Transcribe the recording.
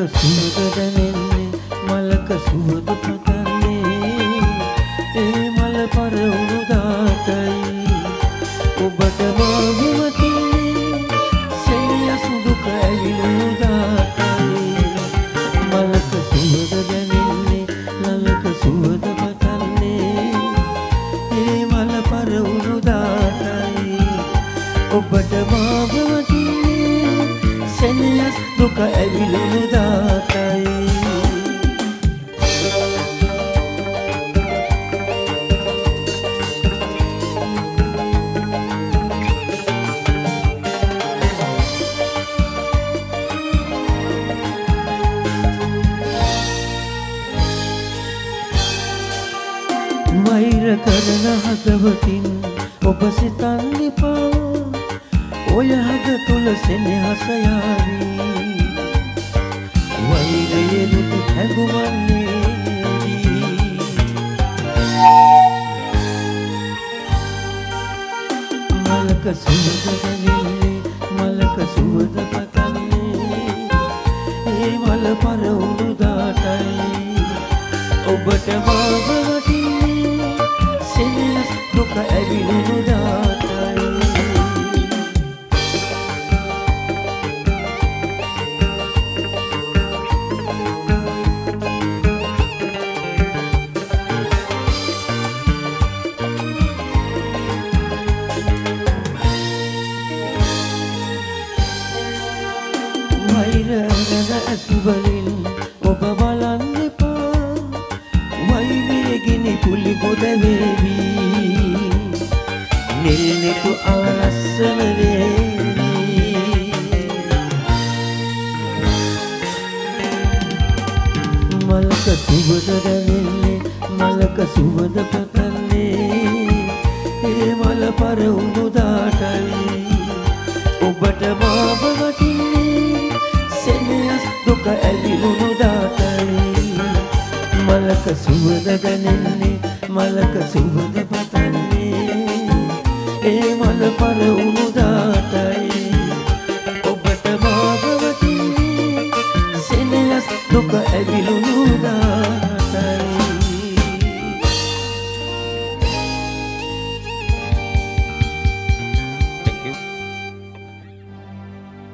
සුවඳ දැනෙන්නේ මලක සුවඳ පතන්නේ ඒ මල පරවුණු දාතයි ඔබට මාගවතින්නේ සෙනිය සුදුක ඇවිලුණු දාතයි මලක සුවඳ දැනෙන්නේ මලක සුවඳ පතන්නේ ඒ මල පරවුණු දාතයි ඔබට මාගවතින්නේ සෙනිය දුක ඇවිලුණු දාතයි වෛර කරන හදවතින් ඔබ සිතන්න එපා ඔය හද තුල සෙනෙහස යාවි වෛරයෙනුත් හැඟුමන්නේ මලක සුවඳ දැනෙන්නේ මලක සුවඳ පතන්නේ ඒ මල පරවුණු දාටයි ඔබට මාවවටින්නේ සෙනෙහස දුක ඇවිලුණු දාටයි ඇසුවලින් ඔබ බලන්න එපා වෛරයේ ගිනි පුලි ගොඩ වේවි නිල්නෙතු අවලස්සන වේවි මලක සුවඳ දැනෙන්නේ මලක සුවඳ පතන්නේ ඒ මල පරවුණු දාටයි ඔබට මාව වටින්නේ සෙනෙහස දුක ඇවිලුණු දාටයි මලක සුවඳ දැනෙන්නේ මලක සුවඳ පතන්නේ ඒ මල පරවුණු දාටයි ඔබට මාව වටින්නේ සෙනෙහස දුක ඇවිලුණු දාටයි